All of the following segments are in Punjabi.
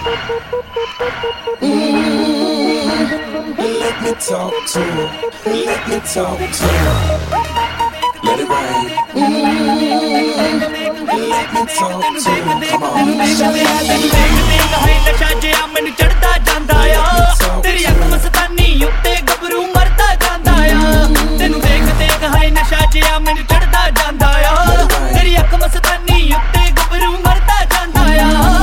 Let me talk to her. Let me talk to her. Let it rain. Let me talk to her. Come on. ਨਸ਼ਾ ਜਿਹਾ ਮੈਨੂੰ ਚੜਦਾ ਜਾਂਦਾ ਆ ਤੇਰੀ ਅੱਖ ਮਸਤਾਨੀ ਉੱਤੇ ਗੱਭਰੂ ਮਰਦਾ ਜਾਂਦਾ ਆ ਤੈਨੂੰ ਦੇਖ ਦੇਖ ਹਾਏ ਨਸ਼ਾ ਜਿਹਾ ਮੈਨੂੰ ਚੜਦਾ ਜਾਂਦਾ ਆ ਤੇਰੀ ਅੱਖ ਮਸਤਾਨੀ ਉੱਤੇ ਗੱਭਰੂ ਮਰਦਾ ਜਾਂਦਾ ਆ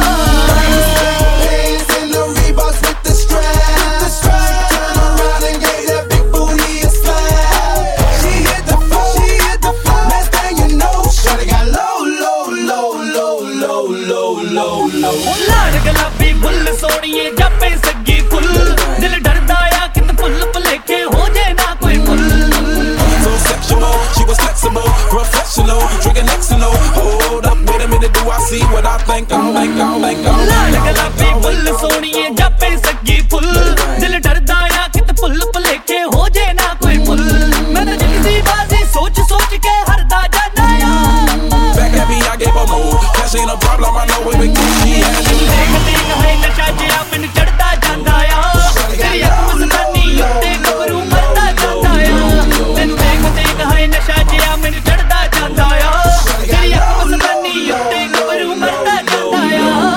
ਲਾਲ ਗੁਲਾਬੀ ਫੁੱਲ ਸੋਹਣੀਏ ਜਾਪੇ ਸੱਗੀ ਫੁੱਲ ਦਿਲ ਡਰਦਾ ਆ ਕਿਤੇ ਫੁੱਲ ਭੁਲੇਖੇ ਹੋ ਜੇ ਨਾ ਕੋਈ ਫੁੱਲ So sexual, she was flexible, professional, drinking Xanol. Hold up, wait a minute, do I see what I think? ਲਾਲ ਗੁਲਾਬੀ ਫੁੱਲ ਸੋਹਣੀਏ ਜਾਪੇ ਸੱਗੀ ਫੁੱਲ ਦਿਲ ਡਰਦਾ ਆ ਕਿਤੇ ਫੁੱਲ ਭੁਲੇਖੇ ਹੋ ਜੇ ਨਾ ਕੋਈ ਫੁੱਲ ਮੈਂ ਤਾਂ ਦਿਲ ਦੀ ਬਾਜ਼ੀ ਸੋਚ ਸੋਚ ਕੇ ਹਰਦਾ ਜਾਂਦਾ ਆ Back at me, I gave a move. Cash ain't a problem, I know it with Gucci and you. ਨਸ਼ਾ ਜਿਹਾ ਮੈਨੂੰ ਚੜਦਾ ਜਾਂਦਾ ਆ ਤੇਰੀ ਅੱਖ ਮਸਤਾਨੀ ਉੱਤੇ ਗੱਭਰੂ ਮਰਦਾ ਜਾਂਦਾ ਆ ਤੈਨੂੰ ਦੇਖ ਦੇਖ ਹਾਏ ਨਸ਼ਾ ਜਿਹਾ ਮੈਨੂੰ ਚੜਦਾ ਜਾਂਦਾ ਆ ਤੇਰੀ ਅੱਖ ਮਸਤਾਨੀ ਉੱਤੇ ਗੱਭਰੂ ਮਰਦਾ ਜਾਂਦਾ ਆ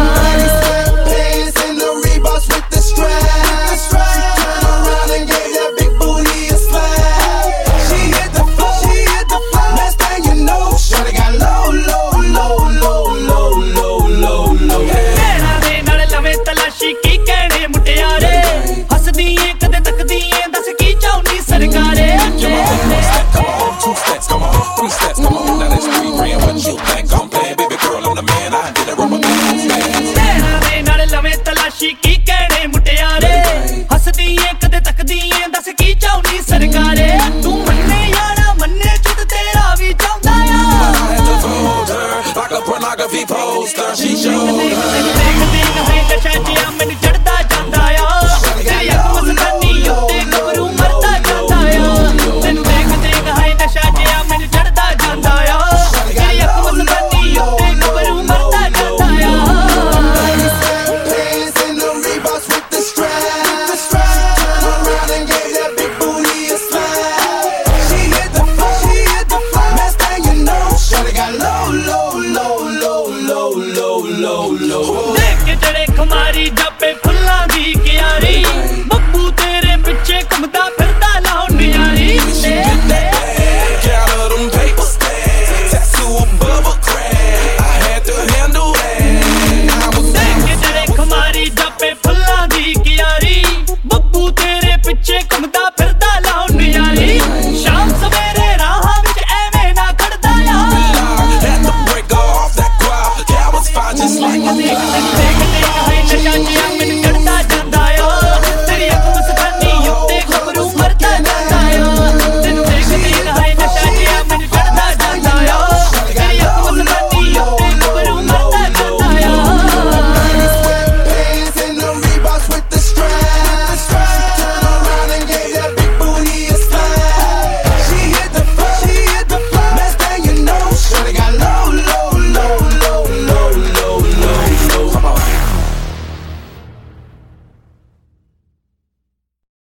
ਕੀ ਕਹਿਣੇ ਮੁਟਿਆਰੇ ਹੱਸਦੀ ਏ ਕਦੇ ਤੱਕਦੀ ਏ ਦੱਸ ਕੀ ਚਾਹੁੰਦੀ ਸਰਕਾਰੇ ਤੂੰ ਮੰਨੇ ਜਾਂ ਨਾ ਮੰਨੇ ਚੁੱਤ ਤੇਰਾ ਵੀ ਚਾਹੁੰਦਾ ਆ Like a pornography poster, she showed her.